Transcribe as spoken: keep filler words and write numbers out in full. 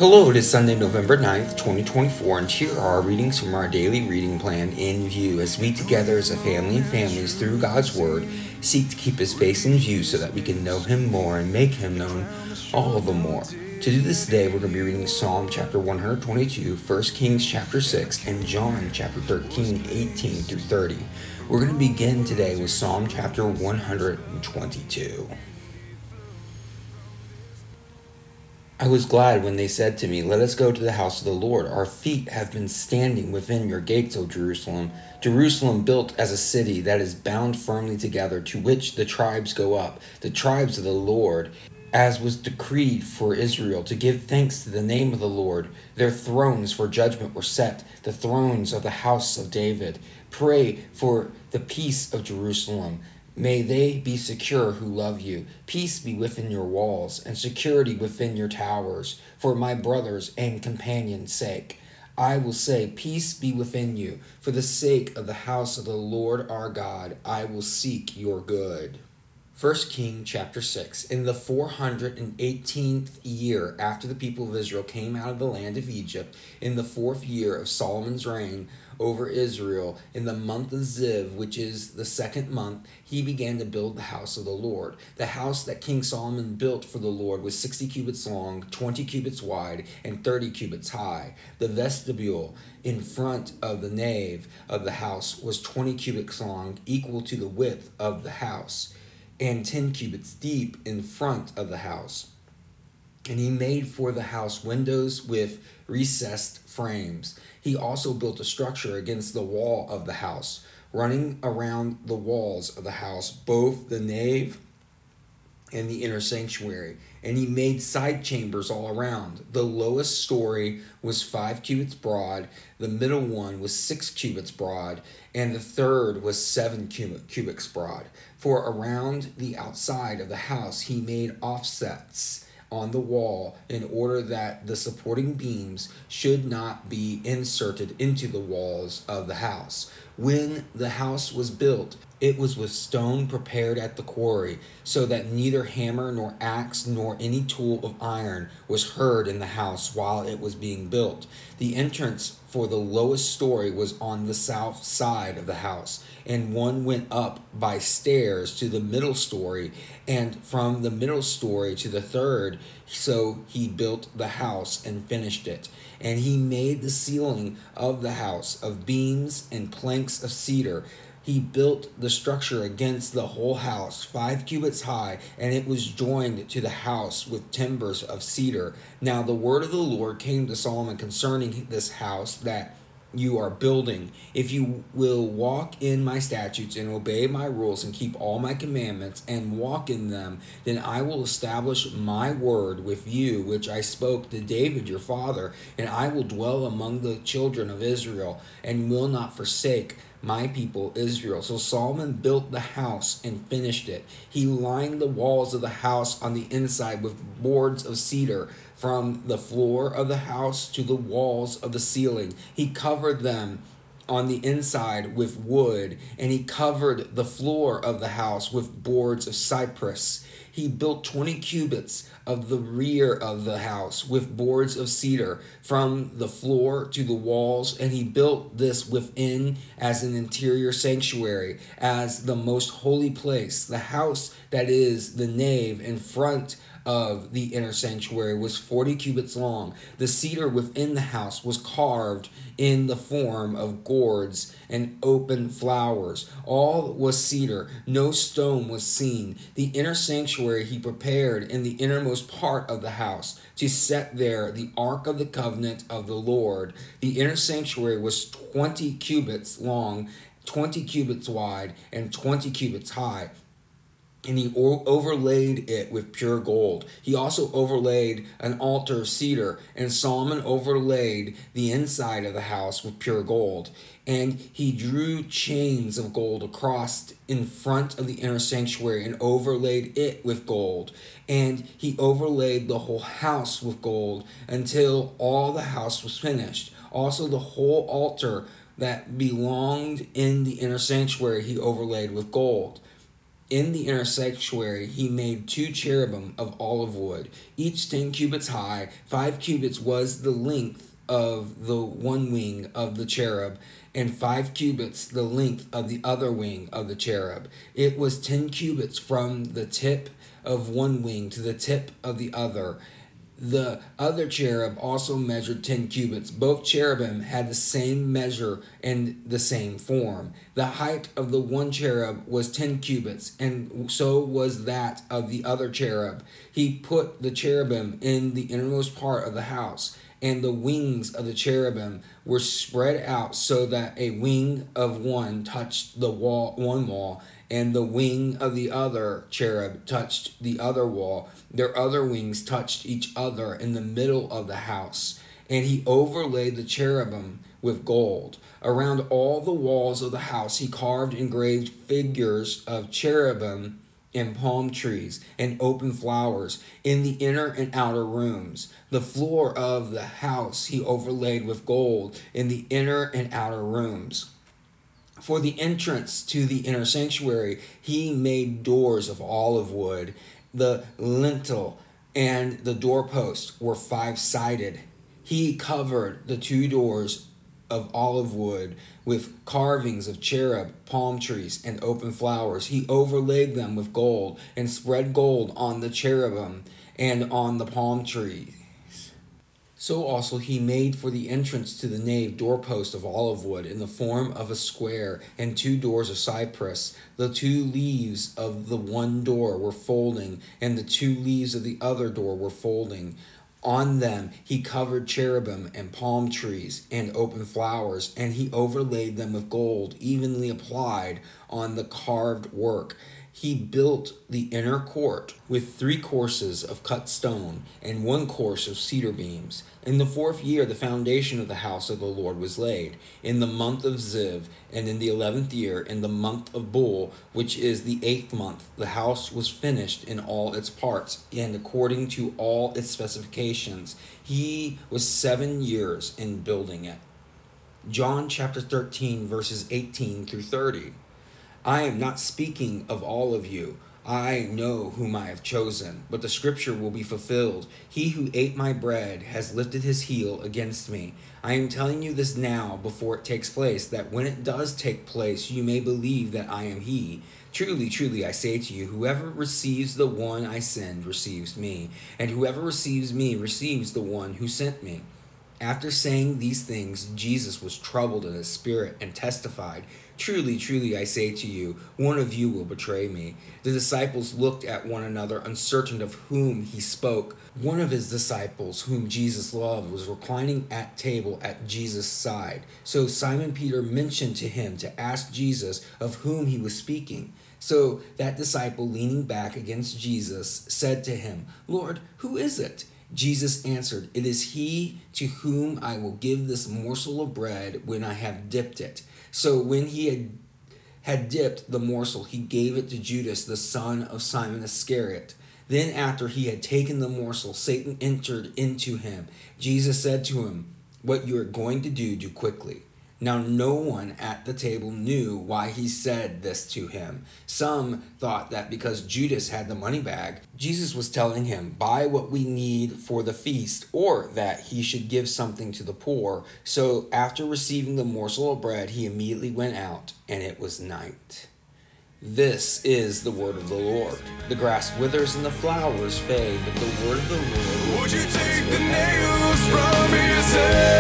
Hello, it is Sunday, November ninth, twenty twenty-four, and here are our readings from our daily reading plan in view as we together as a family and families through God's Word seek to keep His face in view so that we can know Him more and make Him known all the more. To do this today, we're going to be reading Psalm chapter one hundred twenty-two, First Kings chapter six, and John chapter thirteen, eighteen through thirty. We're going to begin today with Psalm chapter one hundred twenty-two. I was glad when they said to me, "Let us go to the house of the Lord. Our feet have been standing within your gates, O Jerusalem. Jerusalem built as a city that is bound firmly together, to which the tribes go up, the tribes of the Lord, as was decreed for Israel, to give thanks to the name of the Lord. Their thrones for judgment were set, the thrones of the house of David. Pray for the peace of Jerusalem. May they be secure who love you. Peace be within your walls, and security within your towers, for my brothers and companions' sake. I will say, peace be within you. For the sake of the house of the Lord our God, I will seek your good." First Kings chapter six. In the four hundred eighteenth year after the people of Israel came out of the land of Egypt, in the fourth year of Solomon's reign over Israel, in the month of Ziv, which is the second month, he began to build the house of the Lord. The house that King Solomon built for the Lord was sixty cubits long, twenty cubits wide, and thirty cubits high. The vestibule in front of the nave of the house was twenty cubits long, equal to the width of the house, and ten cubits deep in front of the house. And he made for the house windows with recessed frames. He also built a structure against the wall of the house, running around the walls of the house, both the nave and the inner sanctuary. And he made side chambers all around. The lowest story was five cubits broad, the middle one was six cubits broad, and the third was seven cubits broad. For around the outside of the house he made offsets on the wall in order that the supporting beams should not be inserted into the walls of the house. When the house was built, it was with stone prepared at the quarry, so that neither hammer nor axe nor any tool of iron was heard in the house while it was being built. The entrance for the lowest story was on the south side of the house, and one went up by stairs to the middle story, and from the middle story to the third. So he built the house and finished it. And he made the ceiling of the house of beams and planks of cedar. He built the structure against the whole house, five cubits high, and it was joined to the house with timbers of cedar. Now the word of the Lord came to Solomon concerning this house that you are building. If you will walk in my statutes and obey my rules and keep all my commandments and walk in them, then I will establish my word with you, which I spoke to David your father, and I will dwell among the children of Israel and will not forsake my people Israel. So Solomon built the house and finished it. He lined the walls of the house on the inside with boards of cedar, from the floor of the house to the walls of the ceiling. He covered them on the inside with wood, and he covered the floor of the house with boards of cypress. He built twenty cubits of the rear of the house with boards of cedar from the floor to the walls, and he built this within as an interior sanctuary, as the most holy place. The house that is the nave in front of the inner sanctuary was forty cubits long. The cedar within the house was carved in the form of gourds and open flowers. All was cedar, no stone was seen. The inner sanctuary he prepared in the innermost part of the house, to set there the ark of the covenant of the Lord. The inner sanctuary was twenty cubits long, twenty cubits wide, and twenty cubits high. And he overlaid it with pure gold. He also overlaid an altar of cedar, and Solomon overlaid the inside of the house with pure gold. And he drew chains of gold across in front of the inner sanctuary and overlaid it with gold. And he overlaid the whole house with gold until all the house was finished. Also the whole altar that belonged in the inner sanctuary he overlaid with gold. In the inner sanctuary he made two cherubim of olive wood, each ten cubits high. Five cubits was the length of the one wing of the cherub, and five cubits the length of the other wing of the cherub. It was ten cubits from the tip of one wing to the tip of the other. The other cherub also measured ten cubits. Both cherubim had the same measure and the same form. The height of the one cherub was ten cubits, and so was that of the other cherub. He put the cherubim in the innermost part of the house, and the wings of the cherubim were spread out so that a wing of one touched the wall, one wall, and the wing of the other cherub touched the other wall. Their other wings touched each other in the middle of the house. And he overlaid the cherubim with gold. Around all the walls of the house he carved engraved figures of cherubim and palm trees and open flowers in the inner and outer rooms. The floor of the house he overlaid with gold in the inner and outer rooms. For the entrance to the inner sanctuary, he made doors of olive wood. The lintel and the doorpost were five-sided. He covered the two doors of olive wood with carvings of cherub, palm trees, and open flowers. He overlaid them with gold and spread gold on the cherubim and on the palm trees. So also he made for the entrance to the nave doorposts of olive wood in the form of a square, and two doors of cypress. The two leaves of the one door were folding, and the two leaves of the other door were folding. On them he covered cherubim and palm trees and open flowers, and he overlaid them with gold, evenly applied on the carved work. He built the inner court with three courses of cut stone and one course of cedar beams. In the fourth year, the foundation of the house of the Lord was laid. In the month of Ziv, and in the eleventh year, in the month of Bul, which is the eighth month, the house was finished in all its parts, and according to all its specifications. He was seven years in building it. John chapter thirteen, verses eighteen through thirty. I am not speaking of all of you. I know whom I have chosen, but the scripture will be fulfilled. He who ate my bread has lifted his heel against me. I am telling you this now before it takes place, that when it does take place, you may believe that I am he. Truly, truly, I say to you, whoever receives the one I send receives me, and whoever receives me receives the one who sent me. After saying these things, Jesus was troubled in his spirit and testified, Truly, truly, I say to you, one of you will betray me. The disciples looked at one another, uncertain of whom he spoke. One of his disciples, whom Jesus loved, was reclining at table at Jesus' side. So Simon Peter mentioned to him to ask Jesus of whom he was speaking. So that disciple, leaning back against Jesus, said to him, Lord, who is it? Jesus answered, It is he to whom I will give this morsel of bread when I have dipped it. So when he had, had dipped the morsel, he gave it to Judas, the son of Simon Iscariot. Then after he had taken the morsel, Satan entered into him. Jesus said to him, What you are going to do, do quickly. Now no one at the table knew why he said this to him. Some thought that because Judas had the money bag, Jesus was telling him, buy what we need for the feast, or that he should give something to the poor. So after receiving the morsel of bread, he immediately went out, and it was night. This is the word of the Lord. The grass withers and the flowers fade, but the word of the Lord will Would you remain take the forever. nails from his head?